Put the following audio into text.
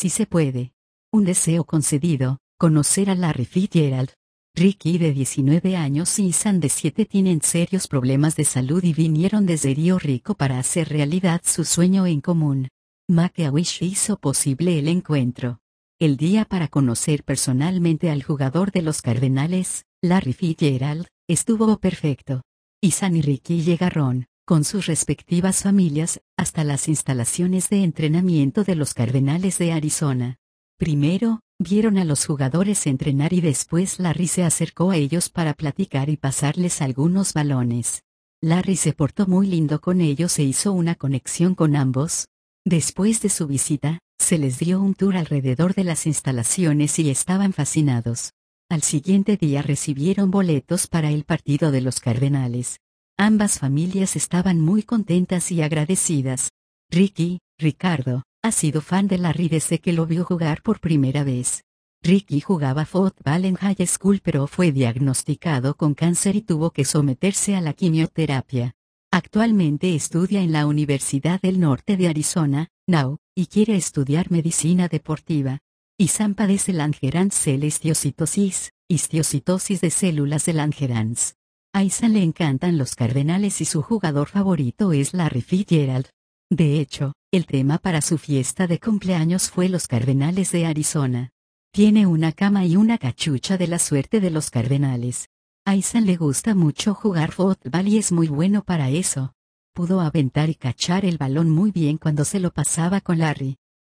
Si se puede. Un deseo concedido, conocer a Larry Fitzgerald. Ricky de 19 años y Ethan de 7 tienen serios problemas de salud y vinieron desde Río Rico para hacer realidad su sueño en común. Make-A-Wish hizo posible el encuentro. El día para conocer personalmente al jugador de los Cardenales, Larry Fitzgerald, estuvo perfecto. Ethan y Ricky llegaron, con sus respectivas familias, hasta las instalaciones de entrenamiento de los Cardenales de Arizona. Primero, vieron a los jugadores entrenar y después Larry se acercó a ellos para platicar y pasarles algunos balones. Larry se portó muy lindo con ellos e hizo una conexión con ambos. Después de su visita, se les dio un tour alrededor de las instalaciones y estaban fascinados. Al siguiente día recibieron boletos para el partido de los Cardenales. Ambas familias estaban muy contentas y agradecidas. Ricardo, ha sido fan de Larry desde que lo vio jugar por primera vez. Ricky jugaba fútbol en high school pero fue diagnosticado con cáncer y tuvo que someterse a la quimioterapia. Actualmente estudia en la Universidad del Norte de Arizona, NAU, y quiere estudiar medicina deportiva. Ethan padece Langerhans cell histiocytosis de células de Langerhans. A Ethan le encantan los Cardenales y su jugador favorito es Larry Fitzgerald. De hecho, el tema para su fiesta de cumpleaños fue los Cardenales de Arizona. Tiene una cama y una cachucha de la suerte de los Cardenales. A Ethan le gusta mucho jugar fútbol y es muy bueno para eso. Pudo aventar y cachar el balón muy bien cuando se lo pasaba con Larry.